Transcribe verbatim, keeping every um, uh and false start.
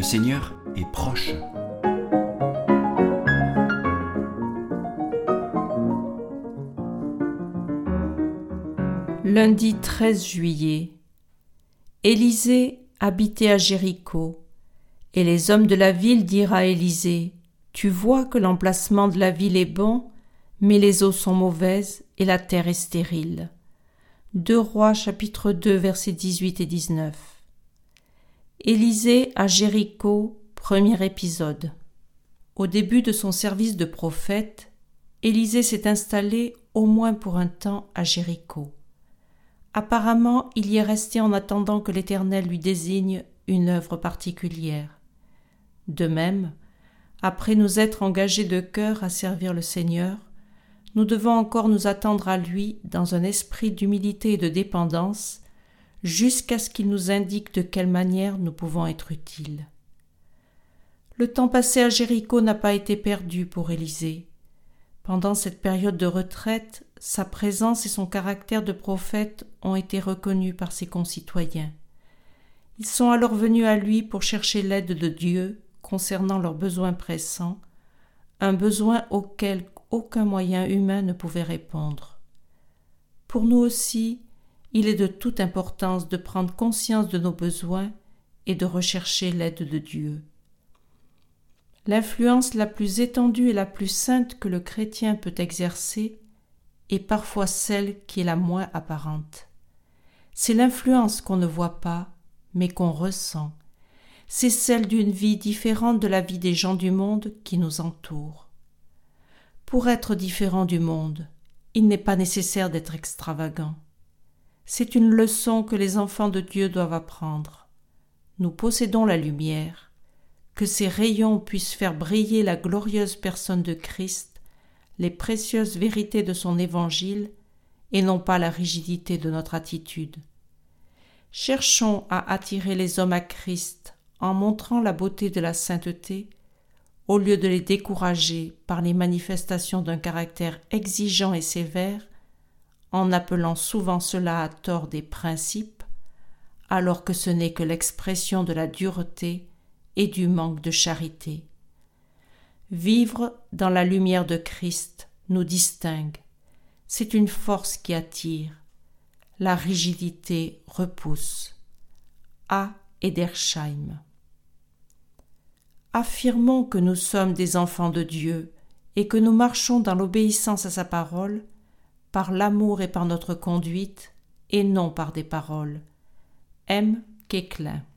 Le Seigneur est proche. Lundi treize juillet. Élisée habitait à Jéricho, et les hommes de la ville dirent à Élisée : Tu vois que l'emplacement de la ville est bon, mais les eaux sont mauvaises et la terre est stérile. deux Rois chapitre deux versets dix-huit et dix-neuf. Élisée à Jéricho, premier épisode. Au début de son service de prophète, Élisée s'est installé au moins pour un temps à Jéricho. Apparemment, il y est resté en attendant que l'Éternel lui désigne une œuvre particulière. De même, après nous être engagés de cœur à servir le Seigneur, nous devons encore nous attendre à lui dans un esprit d'humilité et de dépendance, jusqu'à ce qu'il nous indique de quelle manière nous pouvons être utiles. Le temps passé à Jéricho n'a pas été perdu pour Élisée. Pendant cette période de retraite, sa présence et son caractère de prophète ont été reconnus par ses concitoyens. Ils sont alors venus à lui pour chercher l'aide de Dieu concernant leurs besoins pressants, un besoin auquel aucun moyen humain ne pouvait répondre. Pour nous aussi, il est de toute importance de prendre conscience de nos besoins et de rechercher l'aide de Dieu. L'influence la plus étendue et la plus sainte que le chrétien peut exercer est parfois celle qui est la moins apparente. C'est l'influence qu'on ne voit pas, mais qu'on ressent. C'est celle d'une vie différente de la vie des gens du monde qui nous entourent. Pour être différent du monde, il n'est pas nécessaire d'être extravagant. C'est une leçon que les enfants de Dieu doivent apprendre. Nous possédons la lumière, que ces rayons puissent faire briller la glorieuse personne de Christ, les précieuses vérités de son évangile, et non pas la rigidité de notre attitude. Cherchons à attirer les hommes à Christ en montrant la beauté de la sainteté, au lieu de les décourager par les manifestations d'un caractère exigeant et sévère, en appelant souvent cela à tort des principes, alors que ce n'est que l'expression de la dureté et du manque de charité. Vivre dans la lumière de Christ nous distingue. C'est une force qui attire. La rigidité repousse. A. Edersheim. Affirmons que nous sommes des enfants de Dieu et que nous marchons dans l'obéissance à sa parole, par l'amour et par notre conduite, et non par des paroles. M. Quéclin.